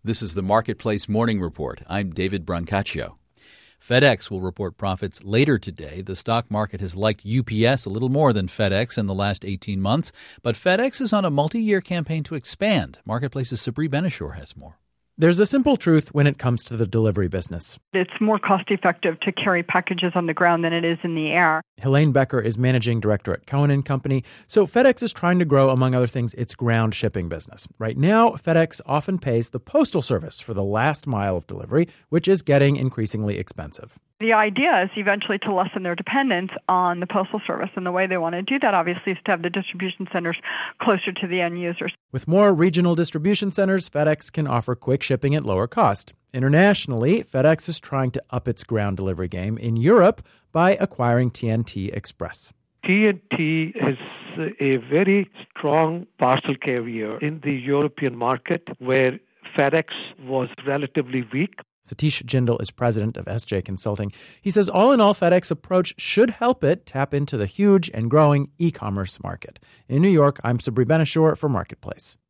This is the Marketplace Morning Report. I'm David Brancaccio. FedEx will report profits later today. The stock market has liked UPS a little more than FedEx in the last 18 months, but FedEx is on a multi-year campaign to expand. Marketplace's Sabri Benishore has more. There's a simple truth when it comes to the delivery business. It's more cost-effective to carry packages on the ground than it is in the air. Helene Becker is managing director at Cohen & Company. So FedEx is trying to grow, among other things, its ground shipping business. Right now, FedEx often pays the Postal Service for the last mile of delivery, which is getting increasingly expensive. The idea is eventually to lessen their dependence on the Postal Service. And the way they want to do that, obviously, is to have the distribution centers closer to the end users. With more regional distribution centers, FedEx can offer quick shipping at lower cost. Internationally, FedEx is trying to up its ground delivery game in Europe by acquiring TNT Express. TNT is a very strong parcel carrier in the European market where FedEx was relatively weak. Satish Jindal is president of SJ Consulting. He says all in all, FedEx's approach should help it tap into the huge and growing e-commerce market. In New York, I'm Sabri Benishore for Marketplace.